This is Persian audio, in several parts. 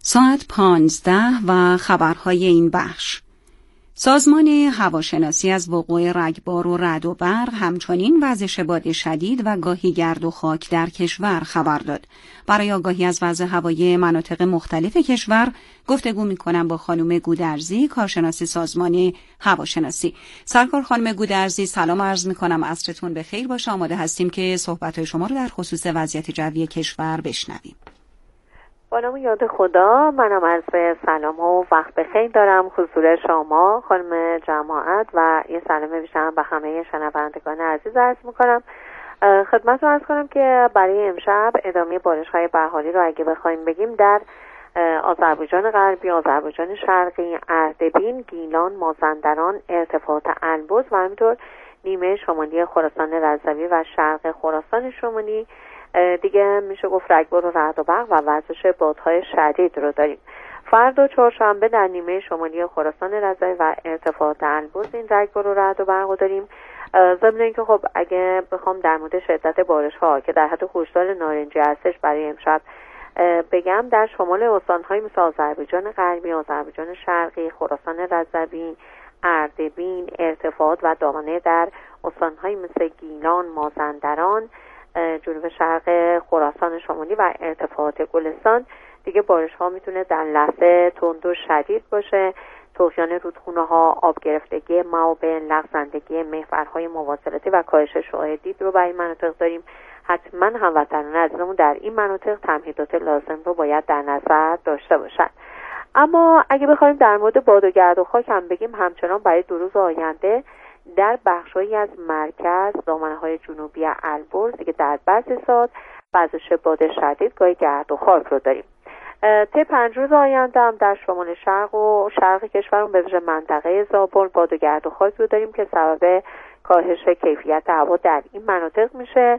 ساعت 15 و خبرهای این بخش. سازمان هواشناسی از وقوع رگبار و رعد و برق، همچنین وزش باد شدید و گاهی گرد و خاک در کشور خبر داد. برای آگاهی از وضع هوایی مناطق مختلف کشور گفتگو می‌کنم با خانم گودرزی، کارشناس سازمان هواشناسی. سرکار خانم گودرزی، سلام عرض می‌کنم، عصرتون بخیر باشه. آماده هستیم که صحبت‌های شما رو در خصوص وضعیت جوی کشور بشنویم. با نام یاد خدا، منم عرض سلام و وقت بخیر دارم حضور شما خانم جماعت و یه سلام ویژه به همه شنوندگان عزیز عرض میکنم. خدمتتون عرض کنم که برای امشب ادامه بارش‌های بهاری رو اگه بخوایم بگیم در آذربایجان غربی، آذربایجان شرقی، اردبیل، گیلان، مازندران، ارتفاعات البرز و همینطور نیمه شمالی خراسان رضوی و شرق خراسان شمالی دیگه میشه گفت رگبار و رعد و برق و وزش بادهای شدید رو داریم. فردا چهارشنبه در نیمه شمالی خراسان رضوی و ارتفاعات البرز این رگبار و رعد و برق رو داریم. ضمن اینکه خب اگه بخوام در مورد شدت بارش ها که در حد خشکسال نارنجی هستش برای امشب بگم، در شمال استان‌های مثل آذربایجان غربی، آذربایجان شرقی، خراسان رضوی، اردبیل، ارتفاعات و دامنه در استان‌های مثل گیلان، مازندران، جنوب شرق خراسان شمالی و ارتفاعات گلستان دیگه بارش ها میتونه در لحظه تند و شدید باشه. طغیان رودخونه ها، آب گرفتگی معابر، لغزندگی محورهای مواصلاتی و کاهش شعاع دید رو برای مناطق داریم. حتما هموطنان عزیزمون در این مناطق تمهیدات لازم رو باید در نظر داشته باشند. اما اگه بخوایم در مورد باد و گرد و خاک هم بگیم، همچنان برای 2 روز آینده در بخش‌هایی از مرکز، دامنه‌های جنوبی البرز دیگه در بعضی ساعات وزش باد شدید گاهی گرد و خاک رو داریم. طی 5 روز آینده هم در شمال شرق و شرق کشورمون به ویژه منطقه زابل باد و گرد و خاک رو داریم که سبب کاهش کیفیت هوا در این مناطق میشه.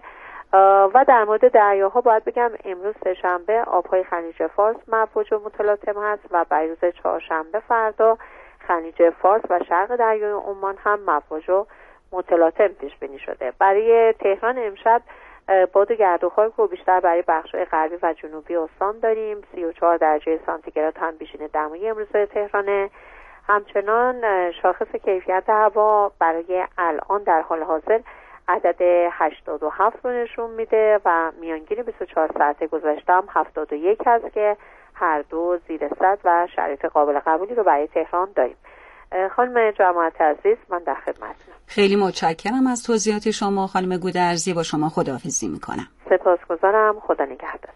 و در مورد دریاها باید بگم امروز سه‌شنبه آبهای خلیج فارس موج و متلاطم هست و برای روز چهارشنبه فردا خلیج فارس و شرق دریای عمان هم موج و متلاطم پیش بینی شده. برای تهران امشب باد و گرد و خاک رو بیشتر برای بخش‌های غربی و جنوبی استان داریم. 34 درجه سانتیگراد هم بیشتر دمای امروز تهرانه. همچنان شاخص کیفیت هوا برای الان در حال حاضر عدد 87 رو نشون میده و میانگین 24 ساعت گذشته هم 71 هست که هر دو زیر 100 و شرایط قابل قبولی رو برای تهران داریم. خانم جماعت عزیز، من در خدمتتونم. خیلی متشکرم از توضیحات شما خانم گودرزی. با شما خداحافظی میکنم. سپاسگزارم. خدا نگهدار.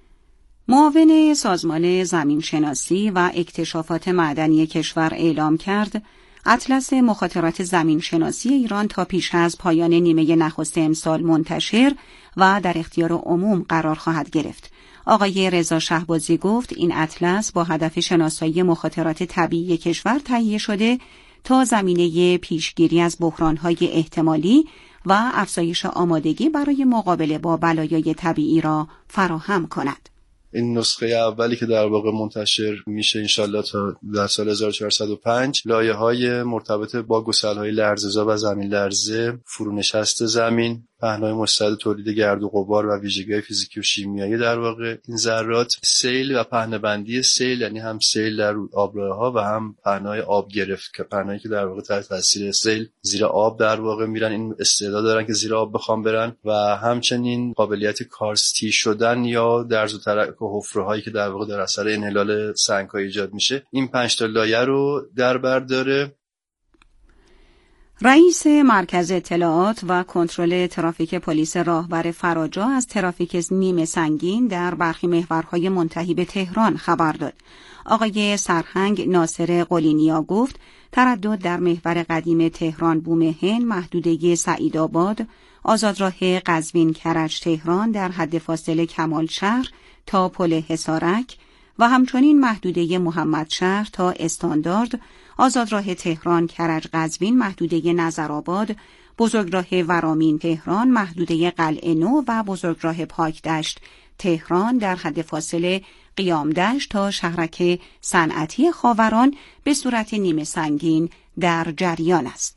معاون سازمان زمینشناسی و اکتشافات معدنی کشور اعلام کرد اطلس مخاطرات زمینشناسی ایران تا پیش از پایان نیمه نخست امسال منتشر و در اختیار عموم قرار خواهد گرفت. آقای رضا شهبازی گفت این اطلس با هدف شناسایی مخاطرات طبیعی کشور تهیه شده تا زمینه پیشگیری از بحران‌های احتمالی و افزایش آمادگی برای مقابله با بلایای طبیعی را فراهم کند. این نسخه اولی که در واقع منتشر میشه انشالله تا در سال 1405 لایه‌های مرتبط با گسل‌های لرزه‌زا و زمین لرزه، فرونشست زمین، پهنای مستعد تولید گرد و غبار و ویژگی‌های فیزیکی و شیمیایی در واقع این ذرات، سیل و پهنه‌بندی سیل، یعنی هم سیل در آبراه‌ها و هم پهنای آب گرفت که پهنایی که در واقع تحت تاثیر سیل زیر آب در واقع میرن، این استعداد دارن که زیر آب بخوام برن، و همچنین قابلیت کارستی شدن یا درز و ترک و حفره‌هایی که در واقع در اثر انحلال سنگ‌ها ایجاد میشه. این 5 تا لایه رو در بر داره. رئیس مرکز اطلاعات و کنترل ترافیک پلیس راهور فراجا از ترافیک نیمه سنگین در برخی محورهای منتهی به تهران خبر داد. آقای سرهنگ ناصر قلینیا گفت تردد در محور قدیم تهران بومهن، محدوده سعیدآباد، آزادراه قزوین کرج تهران در حد فاصله کمال شهر تا پل حصارک و همچنین محدوده محمدشهر تا استاندارد، آزادراه تهران کرج قزوین، محدوده نظرآباد، بزرگراه ورامین تهران، محدوده قلعه نو و بزرگراه پاکدشت تهران در حد فاصله قیامدشت تا شهرک صنعتی خاوران به صورت نیمه سنگین در جریان است.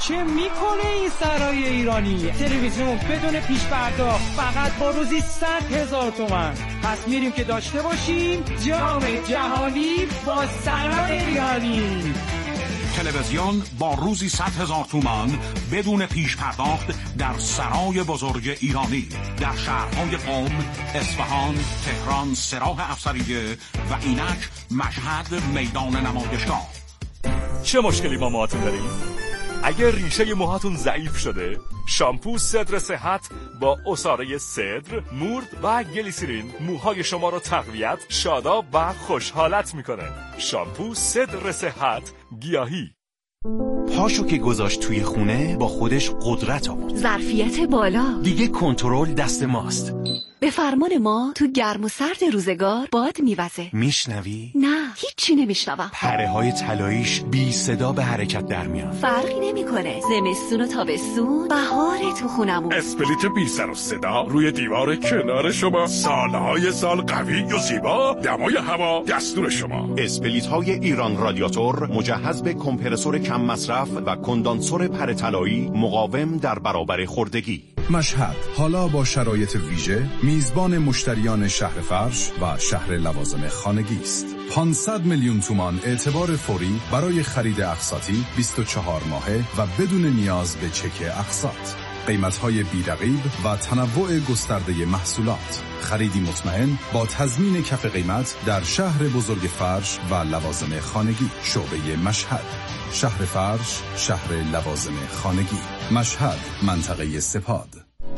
چه میکنه این سرای ایرانی؟ تلویزیون بدون پیش پرداخت فقط با روزی 100,000 تومان. پس میریم که داشته باشیم جام جهانی با سرای ایرانی. تلویزیون با روزی 100,000 تومان بدون پیش پرداخت در سرای بزرگ ایرانی در شهرهای قم، اصفهان، تهران، سراح افسریه و اینک مشهد میدان نمایشگاه. چه مشکلی با موهاتون داریم؟ اگر ریشه موهاتون ضعیف شده، شامپو صدر صحت با عصاره صدر، مورد و گلیسرین موهای شما رو تقویت، شاداب و خوشحالت میکنه. شامپو صدر صحت گیاهی. پاشو که گذاشت توی خونه با خودش قدرت آورد. ظرفیت بالا. دیگه کنترل دست ماست. به فرمان ما تو گرم و سرد روزگار باد میوزه. میشنوی؟ نه، هیچی نمیشنوم. پره های طلاییش بی صدا به حرکت در میان. فرقی نمیکنه. زمستون و تابستون، بهار تو خونمون. اسپلیت بی سر و صدا روی دیوار کنار شما، سالهای سال قوی و زیبا، دمای هوا دستور شما. اسپلیت های ایران رادیاتور مجهز به کمپرسور کم مصرف و کندانسور پره طلایی مقاوم در برابر خوردگی. مشهد حالا با شرایط ویژه میزبان مشتریان شهر فرش و شهر لوازم خانگی است. 500 میلیون تومان اعتبار فوری برای خرید اقساطی 24 ماهه و بدون نیاز به چک اقساط. قیمت‌های بی‌رقیب و تنوع گسترده محصولات. خریدی مطمئن با تضمین کف قیمت در شهر بزرگ فرش و لوازم خانگی. شعبه مشهد، شهر فرش، شهر لوازم خانگی. مشهد، منطقه سپاد.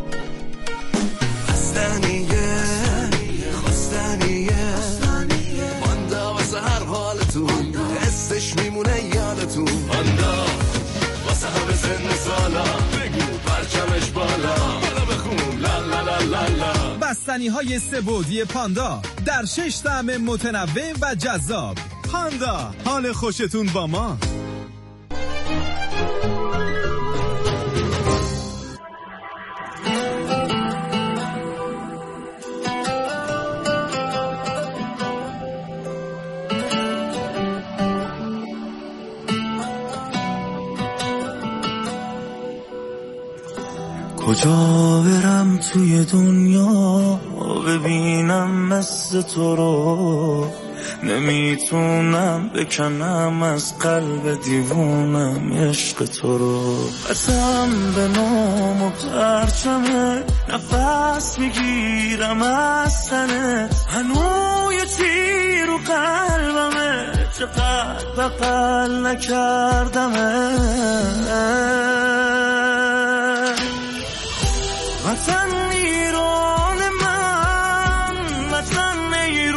خواستنیه ماندا واسه هر حالتون، حسش میمونه یادتون. ماندا واسه همه سن سالا، بگو پرچمش بالا، بالا بخون لا لا لا لا لا. بستنی های سه‌بعدی پاندا در 6 طعم متنوع و جذاب. پاندا، حال خوشتون با ما. کجا برم توی دنیا ببینم مثل تو رو، نمیتونم بکنم از قلب دیوونم عشق تو رو. قسم به نام و پرچمه، نفس میگیرم از تنت، هنوز یه تیر رو قلبمه، چقدر بغل نکردمه. وطن ایران من، وطن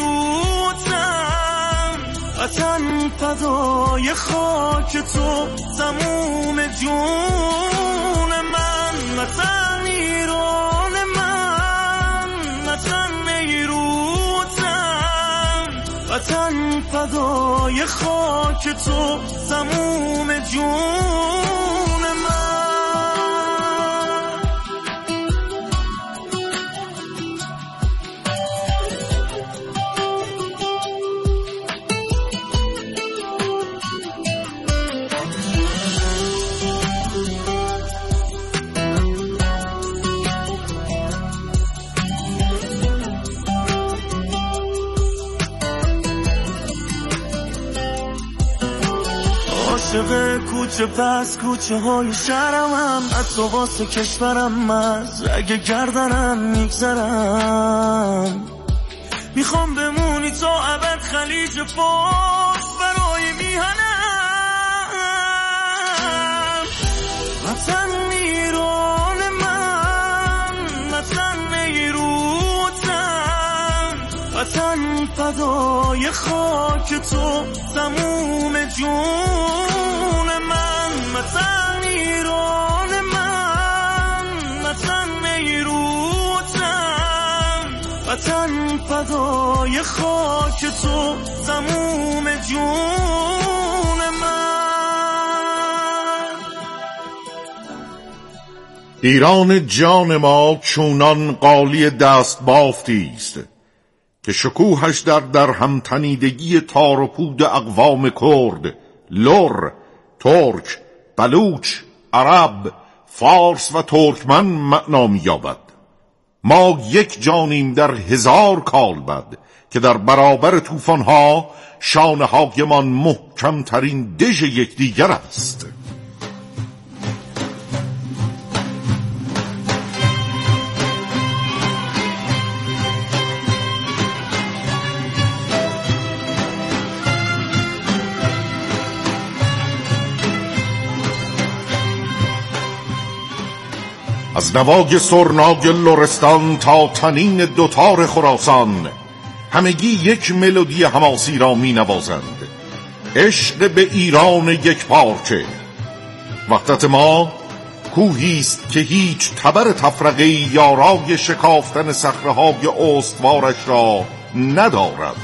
ایروتم، وطن فدای خاک تو، تموم جون من. وطن ایران من، وطن ایروتم، وطن فدای خاک تو، تموم جون من. عاشق کوچه پس کوچه های شهرمم، حتی واسه کشورم از رگ گردنم میگذرم. میخوام بمونی تا ابد خلیج فارس برای میهنم. وطن ایران من، وطن ایروتم، وطن فدای خاک تو، تموم جون من. وطن ایران من، وطن ایروتم، وطن فدای خاک تو، تموم جون من. ایران جان ما چونان قالی دست بافتی است که شکوهش در همتنیدگی تار و پود اقوام کرد، لر، ترک، بلوچ، عرب، فارس و ترکمن معنا می‌یابد. ما یک جانیم در 1000 کالبد، که در برابر طوفان‌ها شانه‌هایمان محکم ترین دژ یکدیگر است. از نوای سرنای لرستان تا تنین دوتار خراسان، همگی یک ملودی حماسی را می نوازند. عشق به ایران یک پارچه. وحدت ما کوهیست که هیچ تبر تفرقه یارای شکافتن صخره‌های استوارش را ندارد.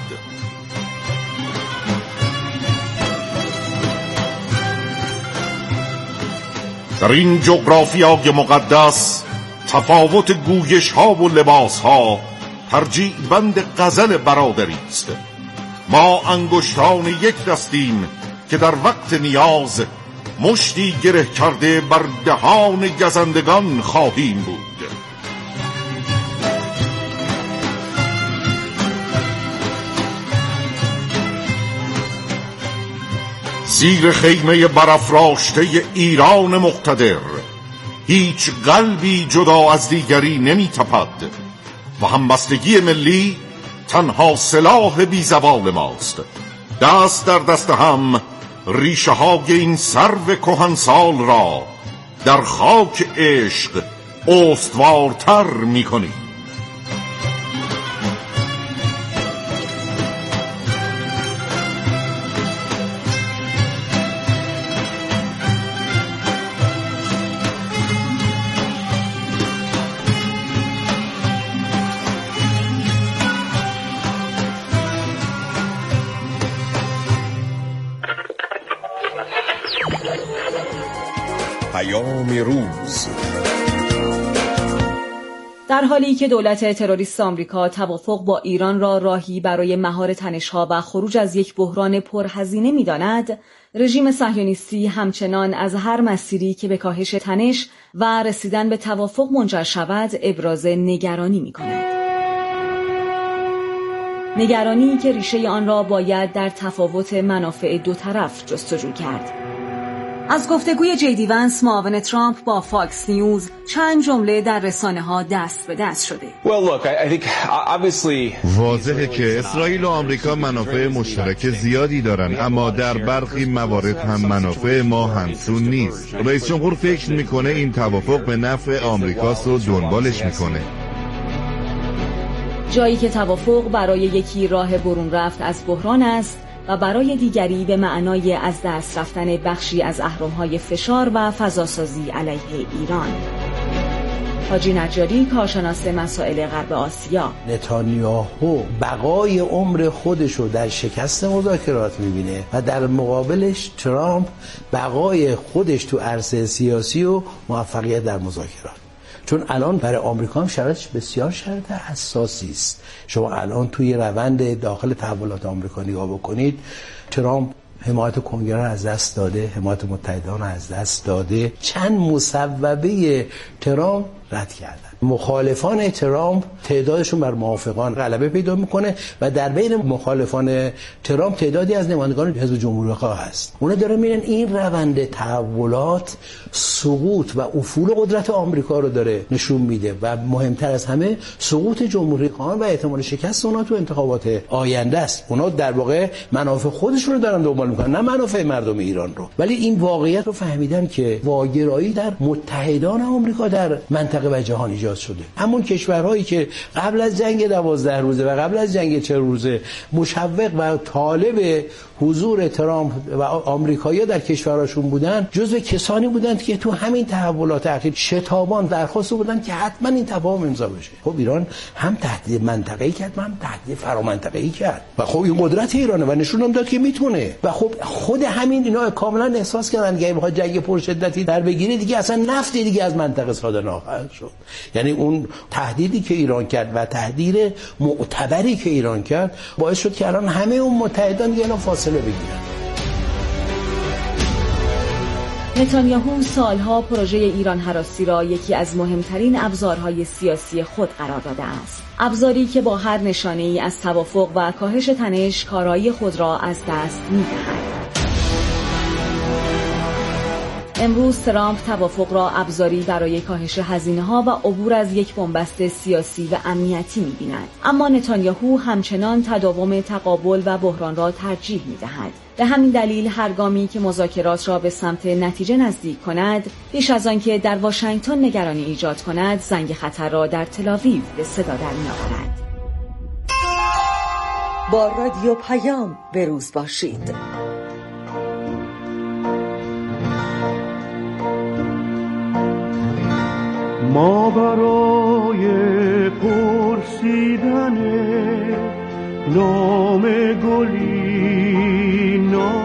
در این جغرافیای مقدس تفاوت گویش ها و لباس ها ترجیع بند غزل برادری است. ما انگشتان یک دستیم که در وقت نیاز مشتی گره کرده بر دهان گزندگان خواهیم بود. زیر خیمه برافراشته ایران مقتدر هیچ قلبی جدا از دیگری نمی تپد و همبستگی ملی تنها سلاح بیزوال ماست. دست در دست هم ریشه های این سرو کهنسال را در خاک عشق استوارتر می کنیم. روز. در حالی که دولت تروریست آمریکا توافق با ایران را راهی برای مهار تنش‌ها و خروج از یک بحران پرهزینه می‌داند، رژیم صهیونیستی همچنان از هر مسیری که به کاهش تنش و رسیدن به توافق منجر شود ابراز نگرانی می‌کند. نگرانی که ریشه آن را باید در تفاوت منافع دو طرف جستجو کرد. از گفتگوی جیدی ونس معاون ترامپ با فاکس نیوز چند جمله در رسانه‌ها دست به دست شده. واضحه که اسرائیل و آمریکا منافع مشترک زیادی دارن، اما در برخی موارد هم منافع ما همسون نیست. رئیس جمهور فکر میکنه این توافق به نفع آمریکاست و دنبالش میکنه. جایی که توافق برای یکی راه برون رفت از بحران است و برای دیگری به معنای از دست رفتن بخشی از اهرم‌های فشار و فضاسازی علیه ایران. حاجی نجاری، کارشناس مسائل غرب آسیا: نتانیاهو بقای عمر خودشو در شکست مذاکرات میبینه و در مقابلش ترامپ بقای خودش تو عرصه سیاسی و موفقیت در مذاکرات. چون الان برای آمریکا هم شرایطش بسیار شرایط حساسی است. شما الان توی روند داخل تحولات آمریکا نگاه بکنید، ترامپ حمایت کنگره را از دست داده، حمایت متحدان را از دست داده، چند مصوبه ترامپ رد کردن. مخالفان ترامپ تعدادشون بر موافقان غلبه پیدا میکنه و در بین مخالفان ترامپ تعدادی از نمایندگان حزب جمهوری‌خواه هست. اونا دارن میرن این روند تحولات سقوط و افول قدرت آمریکا رو داره نشون میده و مهمتر از همه سقوط جمهوری‌خواهان و احتمال شکست اونا تو انتخابات آینده است. اونا در واقع منافع خودشون رو دارن دنبال میکنن، نه منافع مردم ایران رو. ولی این واقعیت رو فهمیدن که واگرایی در متحدان آمریکا در منطقه و جهان ایجاد شده. همون کشورهایی که قبل از جنگ 12 روزه و قبل از جنگ 40 روزه مشوق و طالب حضور ترامپ و آمریکایی‌ها در کشورشون بودن، جزو کسانی بودند که تو همین تحولات اخیر شتابان درخواست بودن که حتما این تفاهم امضا بشه. خب ایران هم تهدید منطقه‌ای کرد، هم تهدید فرامنطقه‌ای کرد و خب این قدرت ایرانه و نشون هم داد که میتونه. و خب خود همین اینا کاملا احساس کردن که بخواد جنگ پرشدتی در بگیره دیگه اصلا نفتی دیگه از منطقه صادر نخواهد شد. یعنی اون تهدیدی که ایران کرد و تهدید معتبری که ایران کرد باعث شد که الان همه اون متحدان دیگه فاصله بگیرن. نتانیاهو سالها پروژه ایران هراسی را یکی از مهمترین ابزارهای سیاسی خود قرار داده است. ابزاری که با هر نشانه‌ای از توافق و کاهش تنش کارایی خود را از دست می‌دهد. امروز ترامپ توافق را ابزاری برای کاهش هزینه‌ها و عبور از یک بنبست سیاسی و امنیتی می‌بیند. اما نتانیاهو همچنان تداوم تقابل و بحران را ترجیح می‌دهد. به همین دلیل هر گامی که مذاکرات را به سمت نتیجه نزدیک کند، پیش از آنکه در واشنگتن نگرانی ایجاد کند، زنگ خطر را در تل‌آویو به صدا درمی‌آورد. با رادیو پیام به روز باشید. ما برای پرسیدن نام گلی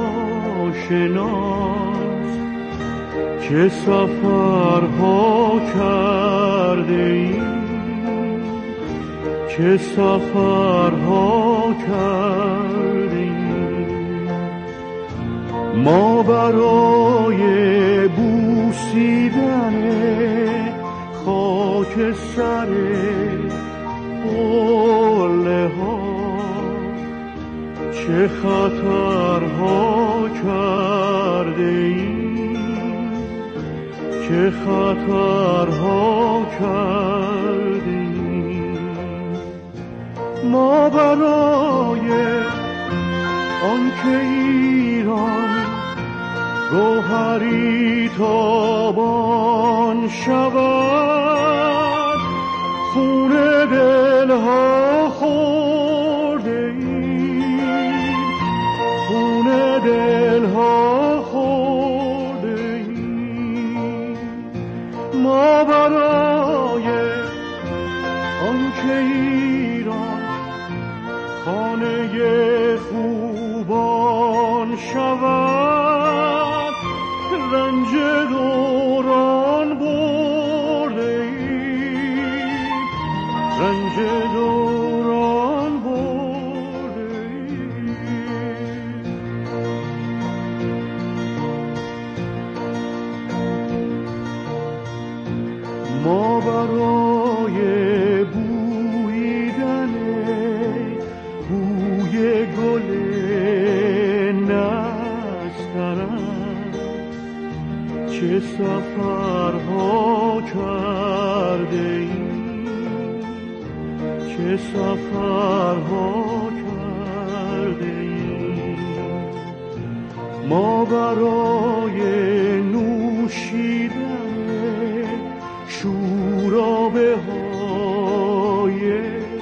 ناشناس چه سفرها کرده ایم، چه سفرها کرده ایم. ما برای بوسیدن خاک سر قله ها چه خطرها کرده ایم، چه خطرها کرده ایم. ما برای آنکه ایران گوهری تابان شود خون دلها خورده ایم، خون دلها خورده ایم. ما برای آنکه ایران خانه خوبان شود رنج دوران برده ایم، رنج دوران برده ایم. ما برای بویدن بوی گل نسترن چه سفرها کرده ایم، چه سفرها کرده ایم. ما برای نوشیدن شورابه های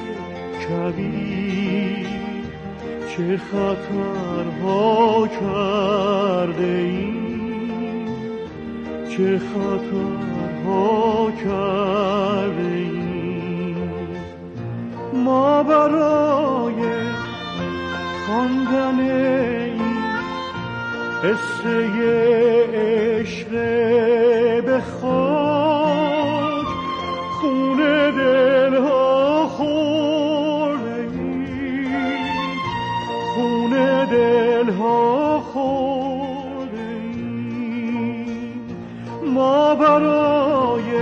کبیر چه خطرها کرده ایم، چه خطرها کرده ایم. ما برای خواندن این قصه عشق به خاک خون دلها خورده ایم، خون دلها خورده ایم. ما برای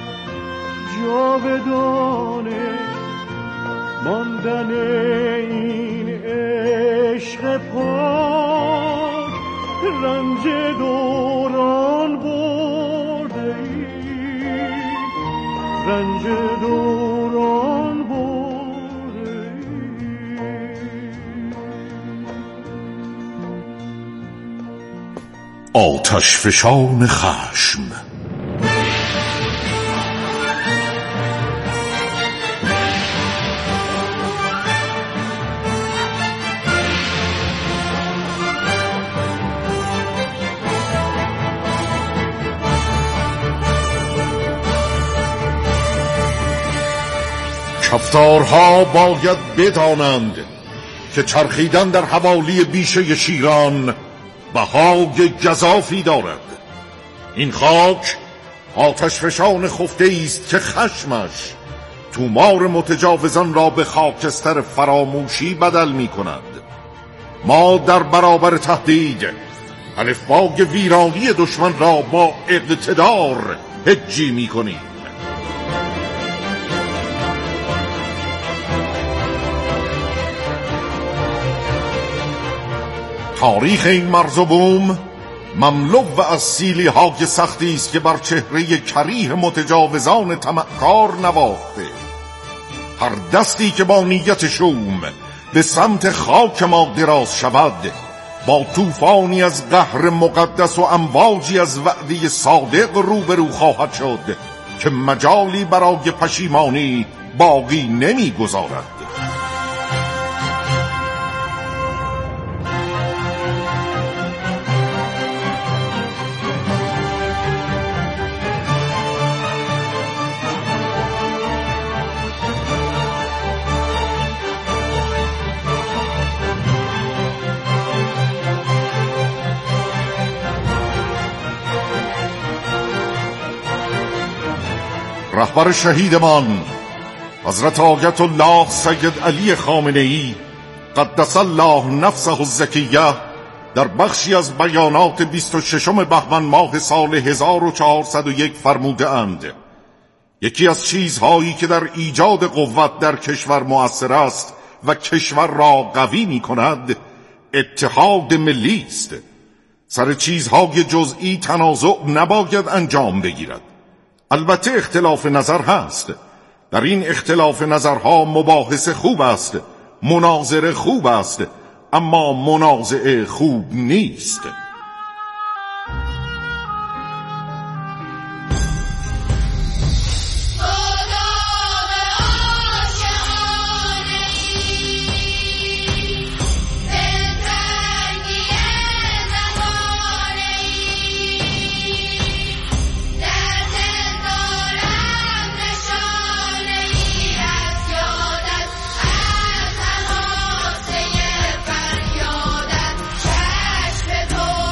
جاودانه ماندن این عشق پاک رنج دوران برده ایم، رنج دوران برده ایم. آتش فشان خشم کفتارها باید بدانند که چرخیدن در حوالی بیشه شیران بهای گزافی دارد. این خاک آتش فشان خفته است که خشمش تومار متجاوزان را به خاکستر فراموشی بدل می کند. ما در برابر تهدید الفبای ویرانی دشمن را با اقتدار هجی می کنیم. تاریخ این مرز و بوم مملو و از سیلی های سختی است که بر چهره کریه متجاوزان طمعکار نواخته. هر دستی که با نیت شوم به سمت خاک ما دراز شود، با طوفانی از قهر مقدس و امواجی از وعده صادق روبرو خواهد شد که مجالی برای پشیمانی باقی نمیگذارد. رهبر شهیدمان حضرت آیت الله سید علی خامنه‌ای قدس الله نفسه الزکیه در بخشی از بیانات 26 بهمن ماه سال 1401 فرموده اند: یکی از چیزهایی که در ایجاد قوت در کشور مؤثر است و کشور را قوی می کند اتحاد ملی است. سر چیزهای جزئی تنازع نباید انجام بگیرد. البته اختلاف نظر هست، در این اختلاف نظرها مباحث خوب است، مناظره خوب است، اما منازعه خوب نیست. تو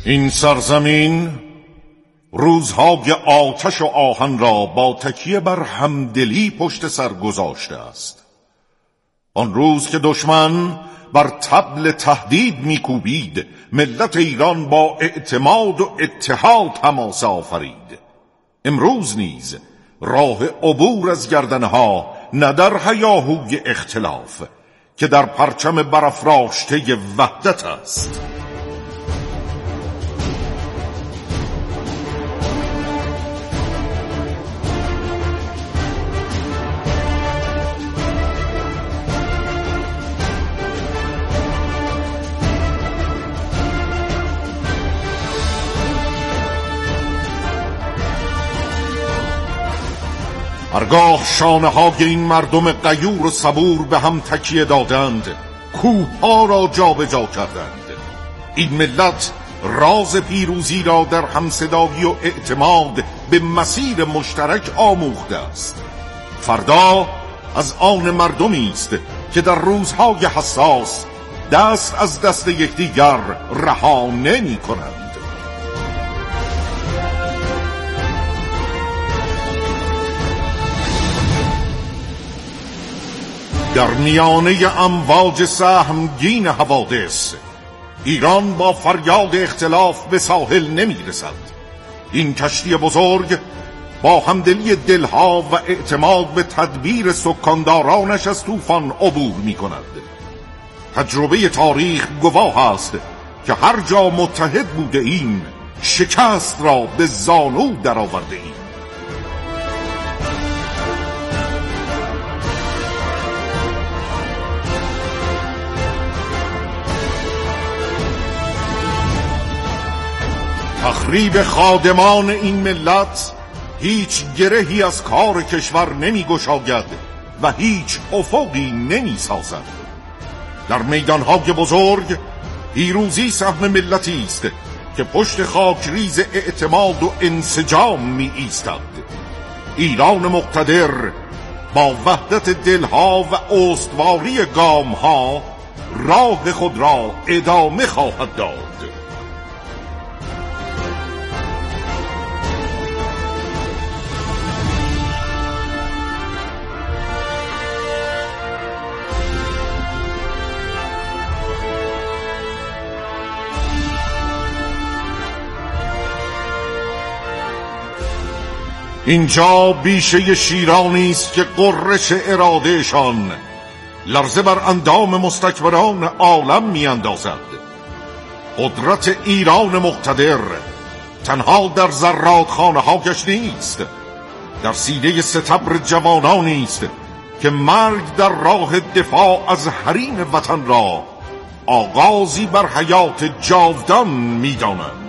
این سرزمین روزهای آتش و آهن را با تکیه بر همدلی پشت سر گذاشته است. آن روز که دشمن بر طبل تهدید میکوبید، ملت ایران با اعتماد و اتحاد تماس آفرید. امروز نیز راه عبور از گردنها نه در هیاهوی اختلاف که در پرچم برافراشته وحدت است. هرگاه شانه های این مردم غیور و صبور به هم تکیه دادند، کوه ها را جا به جا کردند. این ملت راز پیروزی را در همصدایی و اعتماد به مسیر مشترک آموخته است. فردا از آن مردمی است که در روزهای حساس دست از دست یکدیگر رها نمی کنند. در میانه امواج سهمگین حوادث ایران با فریاد اختلاف به ساحل نمی رسد. این کشتی بزرگ با همدلی دلها و اعتماد به تدبیر سکاندارانش از طوفان عبور می کند. تجربه تاریخ گواه است که هر جا متحد بوده ایم شکست را به زانو درآورده ایم. تخریب خادمان این ملت هیچ گرهی از کار کشور نمی گشاید و هیچ افقی نمی سازد. در میدانهای بزرگ پیروزی سهم ملتی است که پشت خاکریز اعتماد و انسجام می ایستد. ایران مقتدر با وحدت دلها و استواری گامها راه خود را ادامه خواهد داد. اینجا بیشه شیرانی است که قررش ارادهشان لرزه بر اندام مستکبران عالم می اندازد. قدرت ایران مقتدر تنها در زرادخانه هایش نیست، در سینه ستبر جوانانی است که مرگ در راه دفاع از حریم وطن را آغازی بر حیات جاودان می دانند.